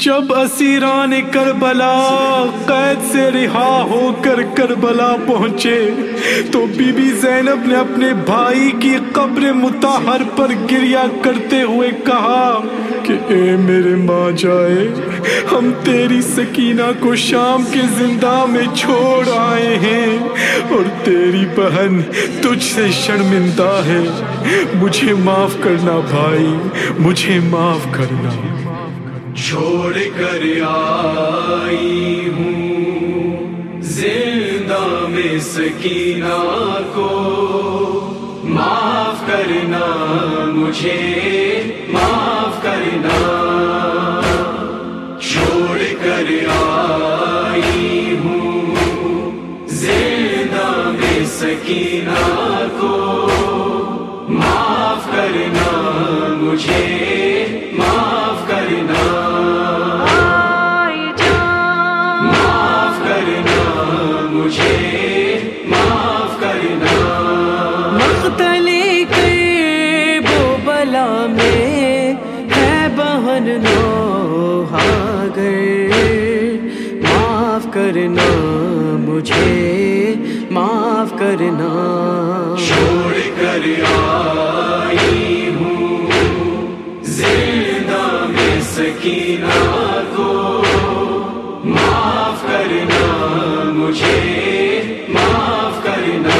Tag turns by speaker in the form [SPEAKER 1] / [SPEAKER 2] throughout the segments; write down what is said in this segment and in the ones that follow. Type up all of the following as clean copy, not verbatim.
[SPEAKER 1] جب اسیران کربلا قید سے رہا ہو کر کربلا پہنچے تو بی بی زینب نے اپنے بھائی کی قبر مطہر پر گریہ کرتے ہوئے کہا کہ اے میرے ماں جائے، ہم تیری سکینہ کو شام کے زندہ میں چھوڑ آئے ہیں اور تیری بہن تجھ سے شرمندہ ہے، مجھے معاف کرنا بھائی، مجھے معاف کرنا۔
[SPEAKER 2] چھوڑ کر آئی ہوں زندہ میں سکینہ کو، معاف کرنا مجھے، معاف کرنا۔ چھوڑ کر آئی ہوں زندہ میں سکینہ کو، معاف کرنا مجھے، معاف کرنا۔ معاف کرنا۔
[SPEAKER 3] مقتل کرب و بلا میں ہے بہن نوحہ گر، معاف کرنا مجھے، معاف کرنا۔
[SPEAKER 2] چھوڑ کر آئی ہوں زندہ میں سکینہ کو، معاف کرنا مجھے، معاف کرنا۔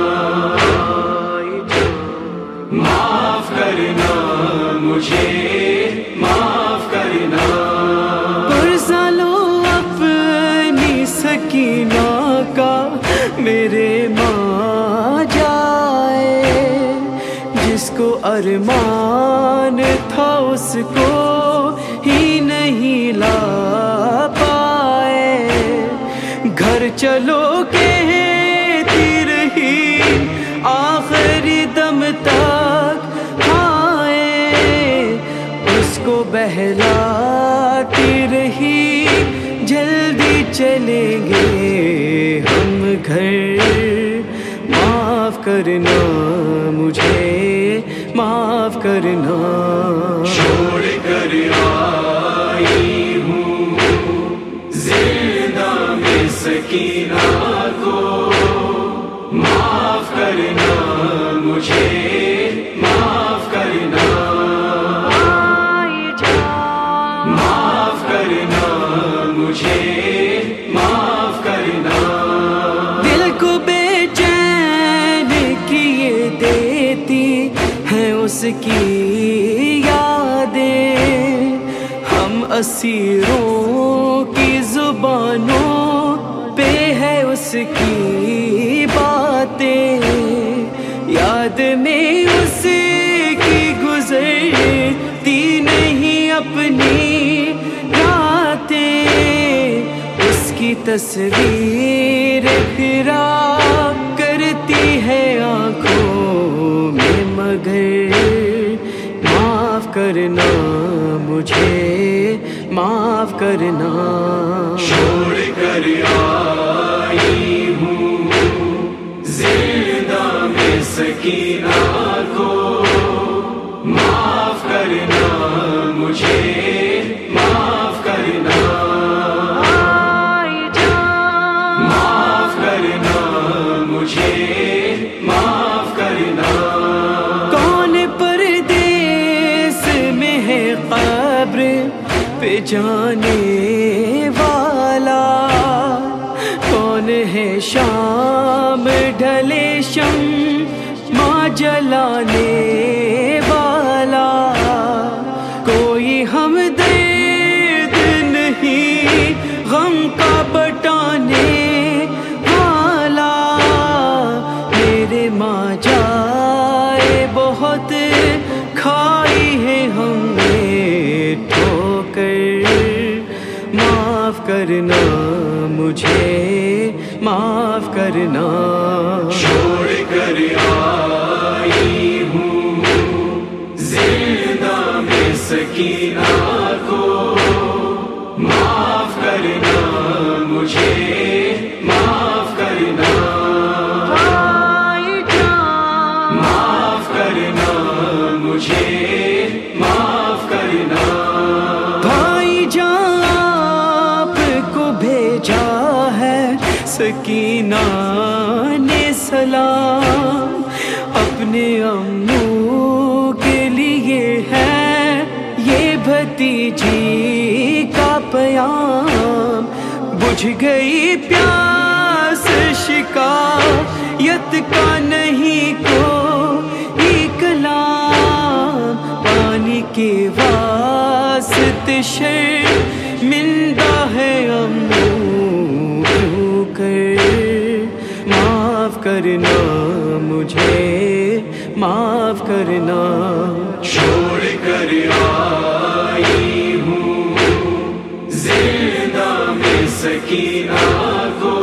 [SPEAKER 2] معاف کرنا مجھے، معاف کرنا۔
[SPEAKER 3] پرسا لو اپنی سکینہ کا میرے ماں جائے، جس کو ارمان تھا اس کو ہی نہیں لا پائے، گھر چلو کہتی رہی آخری دم تک آئے، اس کو بہلاتی رہی جلدی چلیں گے ہم گھر، معاف کرنا مجھے، معاف کرنا۔
[SPEAKER 2] چھوڑ کر آئی ہوں زندہ میں سکینہ کو، معاف کرنا مجھے، معاف کرنا۔ معاف کرنا مجھے، معاف کرنا۔
[SPEAKER 3] دل کو بے چین کیے دیتی ہیں اس کی یادیں، ہم اسیروں کی زبانوں پہ ہے اس کی باتیں، یاد میں اس کی گزرتی نہیں اپنی راتیں، اس کی تصویر پھرا کرتی ہے آنکھوں میں مگر، معاف کرنا مجھے، معاف کرنا۔
[SPEAKER 2] چھوڑ کر آئی ہوں زندہ میں سکینہ کو، معاف کرنا مجھے، معاف کرنا۔ معاف کرنا مجھے، معاف کرنا۔
[SPEAKER 3] کون پردیس میں ہے قبر پہ جانے والا، کون ہے شام ڈھلے شمع جلانے والا، کوئی ہمدرد نہیں غم کا بٹانے والا، میرے ماں جائے بہت کھائی ہے ہم نے ٹھوکر، معاف کرنا مجھے، معاف کرنا۔
[SPEAKER 2] چھوڑ کر آئی ہوں زندہ میں سکینہ کو، معاف کرنا مجھے، معاف کرنا۔ معاف کرنا مجھے، معاف کرنا۔
[SPEAKER 3] بھائی جان سکینہ نے سلام اپنے امو کے لیے ہے یہ بھتیجی کا پیام. بجھ گئی پیاس شکایت کا نہیں کوئی کلام. پانی کے واسطے شرمندہ ہے امو کیوں کر. معاف کرنا مجھے معاف کرنا.
[SPEAKER 2] چھوڑ کر آئی ہوں زندہ میں سکینہ کو.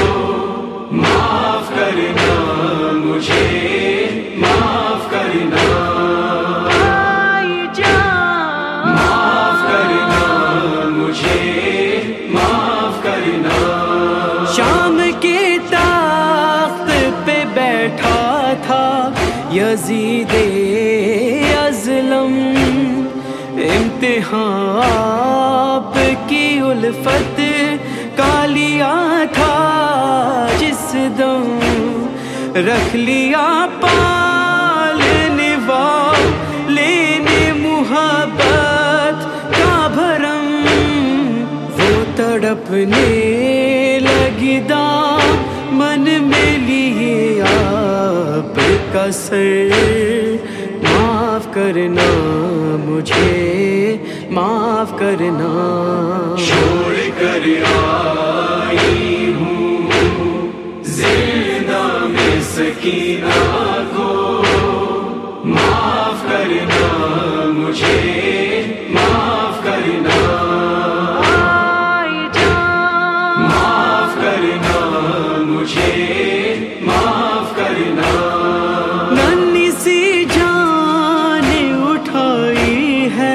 [SPEAKER 2] معاف کرنا مجھے معاف کرنا. معاف کرنا مجھے معاف کرنا.
[SPEAKER 3] شام کے تخت پہ بیٹھا تھا یزید ازلم. امتحان آپ کی الفت کا لیا تھا جس دم. رکھ لیا پالنے والے محبت کا بھرم. وہ تڑپنے لگی دامن میں لیے آپ کا سر. معاف کرنا مجھے معاف کرنا.
[SPEAKER 2] چھوڑ کر آئی ہوں زندہ میں سکینہ کو. معاف کرنا مجھے معاف کرنا. معاف کرنا مجھے معاف کرنا.
[SPEAKER 3] ننھی سی جان اٹھائی ہے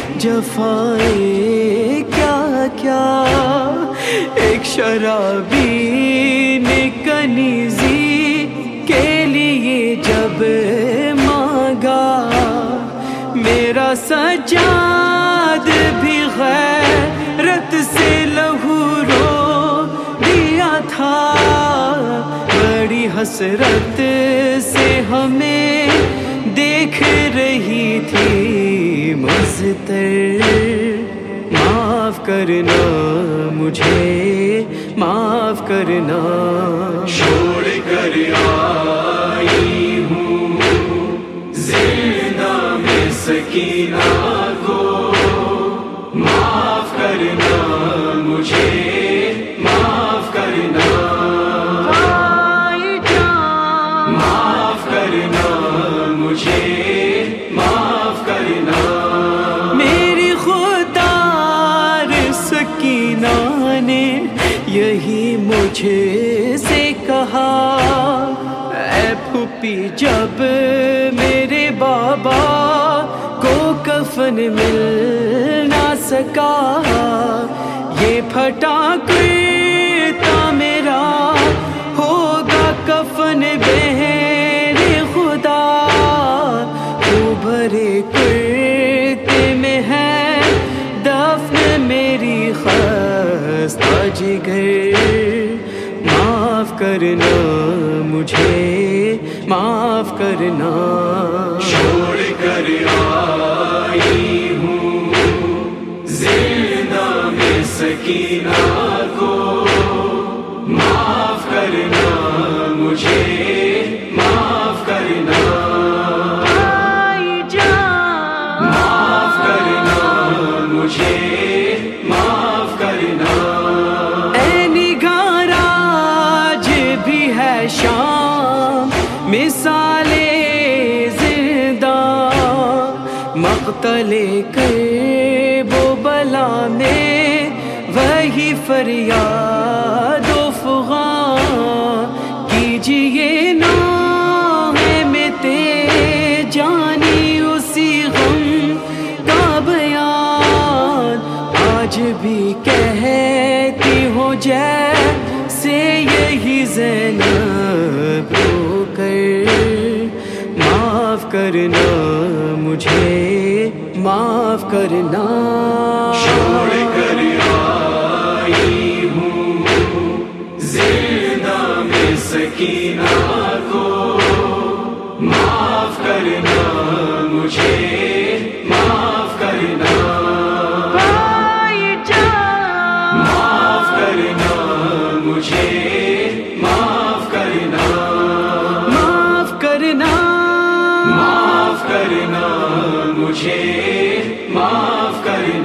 [SPEAKER 3] جفائے کیا کیا. ایک شرابی نے کنیزی کے لیے جب مانگا. میرا سجاد بھی غیرت سے لہو رو دیا تھا. بڑی حسرت سے ہمیں دیکھ رہی تھی مضطر. معاف کرنا مجھے معاف کرنا.
[SPEAKER 2] چھوڑ کر آئی ہوں زندہ میں سکینہ کو. معاف کرنا مجھے معاف کرنا. معاف کرنا مجھے معاف کرنا.
[SPEAKER 3] میری خوددار سکینہ نے یہی مجھے سے کہا. اے پھوپھی جب میرے بابا کو کفن مل نہ سکا. یہ پھٹا کرتا میرا ہوگا کفن بہر خدا. تو بھرے کرتے میں ہے دفن میری خستہ جگر. معاف کرنا مجھے معاف کرنا.
[SPEAKER 2] چھوڑ کر آئی ہوں زندہ میں سکینہ کو. معاف کرنا مجھے معاف کرنا. معاف کرنا مجھے معاف کرنا.
[SPEAKER 3] اے نگار آج بھی ہے شام مثال زندہ. مقتل کرب و بلا میں وہی فریاد و فغان. کیجئے نام میں تے جانی اسی غم کا بیان. آج بھی کہتی ہو جیسے یہی زینب رو کر. معاف کرنا مجھے معاف کرنا.
[SPEAKER 2] چھوڑ کر آئی ہوں زندہ سکینہ کو معاف کرنا، مجھے معاف کرنا،
[SPEAKER 3] بھائی جان
[SPEAKER 2] معاف کرنا، مجھے معاف کرنا،
[SPEAKER 3] معاف کرنا،
[SPEAKER 2] معاف کرنا، مجھے معاف کرنا۔